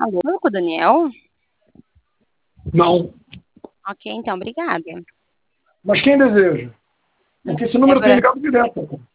Alô, com o Daniel? Não. Ok, então, obrigada. Mas quem deseja? Porque esse número tem Débora, ligado direto.